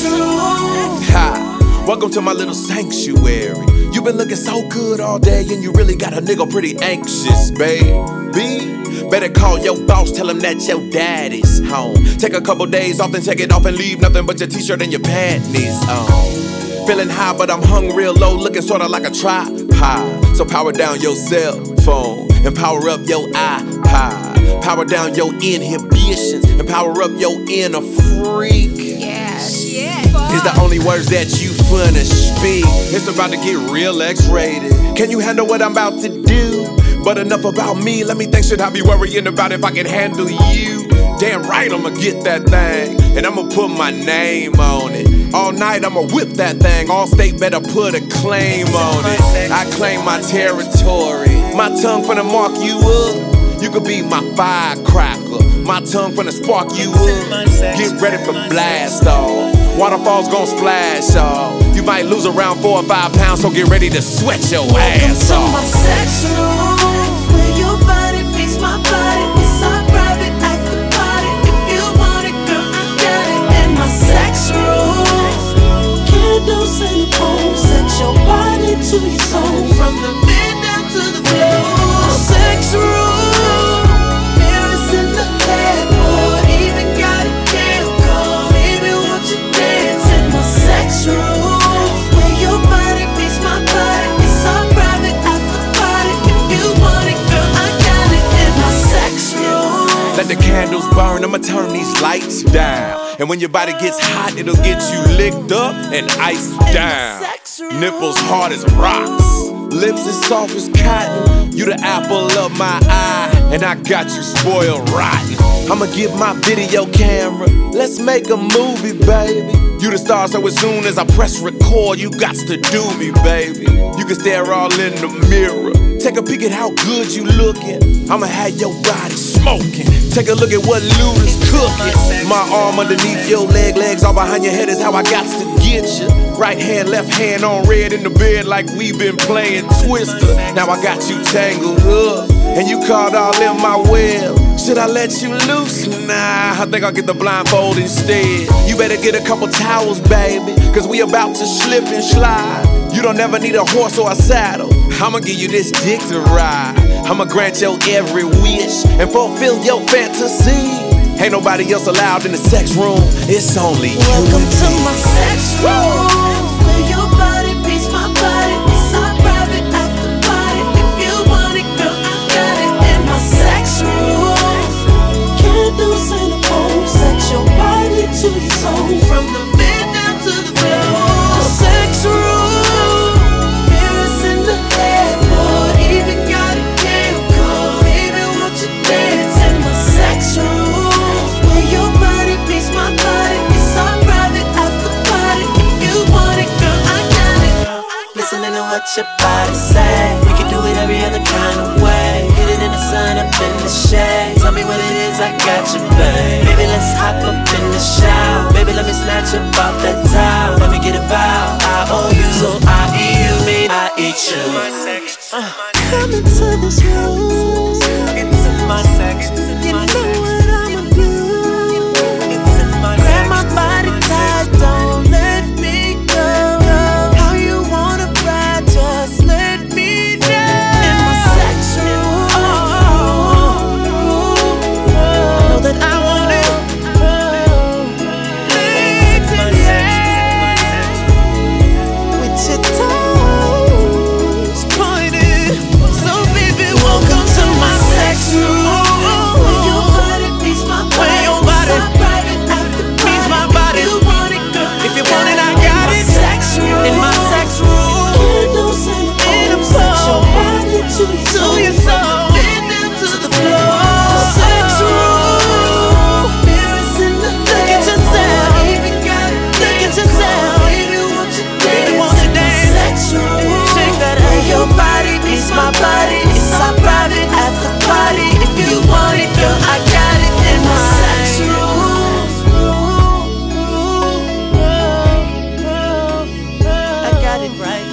sex room. Ha! Welcome to my little sanctuary. You been looking so good all day, and you really got a nigga pretty anxious, baby. Better call your boss, tell him that your daddy's home. Take a couple days off, then take it off and leave nothing but your t-shirt and your panties on. Feeling high, but I'm hung real low, looking sorta like a tripod. So power down your cell phone and power up your iPod. Power down your inhibitions and power up your inner freak. Is the only words that you finna speak. It's about to get real X-rated. Can you handle what I'm about to do? But enough about me, let me think, should I be worrying about if I can handle you? Damn right I'ma get that thing, and I'ma put my name on it. All night I'ma whip that thing, Allstate better put a claim on it. I claim my territory, my tongue finna mark you up. You could be my firecracker, my tongue finna spark you up. Get ready for blast off, waterfalls gon' splash off. You might lose around 4 or 5 pounds, so get ready to sweat your ass off. Welcome to my sex room, where your body meets my body. It's our private after party. If you want it, girl, I got it. In my sex room, candles and a pole, set your body to your soul, from the bed down to the floor. Sex room, mirrors in the headboard, even got a cam call. Baby, won't you dance in my sex room? Let the candles burn, I'ma turn these lights down. And when your body gets hot, it'll get you licked up and iced down. Nipples hard as rocks, lips as soft as cotton. You the apple of my eye, and I got you spoiled rotten. I'ma get my video camera, let's make a movie, baby. You the star, so as soon as I press record, you got to do me, baby. You can stare all in the mirror, take a peek at how good you looking. I'ma have your body smoking. Take a look at what Luda's cooking. My arm underneath your legs all behind your head is how I got to get you. Right hand, left hand on red in the bed like we been playing Twister. Now I got you tangled up, and you caught all in my web. Should I let you loose? Nah, I think I'll get the blindfold instead. You better get a couple towels, baby, cause we about to slip and slide. You don't ever need a horse or a saddle, I'ma give you this dick to ride. I'ma grant your every wish and fulfill your fantasy. Ain't nobody else allowed in the sex room, it's only you. Welcome to my sex room, where your body beats my body. It's our private after party. If you want it, girl, I got it. In my sex room, candles and a pole, set your body to your soul, from the bed down to the floor. Sex room, mirrors in the headboard, even got a cam call. Baby, won't you dance in my sex room, where your body beats my body. It's our private after party. If you want it, girl, I got it. Listening to what your body say, we can do it every other kind of way. Hit it in the sun, up in the shade. Tell me what it is, I got you, babe. Baby, let's hop up in the shower. Baby, let me snatch up off that towel. Let me get a vow, I owe you, so I eat you, mean I eat you. Come into this room, it's in my sex. You know what I'ma do. Grab my body tight, don't let me go. How you wanna ride, just let me know. In my sex room, I know that I want it. Legs in the air, with your toes pointed. So baby, welcome to my sex room, where your body beats my body. Where your body beats my body. If you want it, I got it. In my sex room, candles and a pole, set your body to your soul, bend down to the floor. Sex room, mirrors in the head. Look at yourself, look at yourself. Baby, won't you dance? Sex room, shake that ass. Where your body beats my body. It's our private after party. If you want it, girl, I got it. In my sex room, I got it right.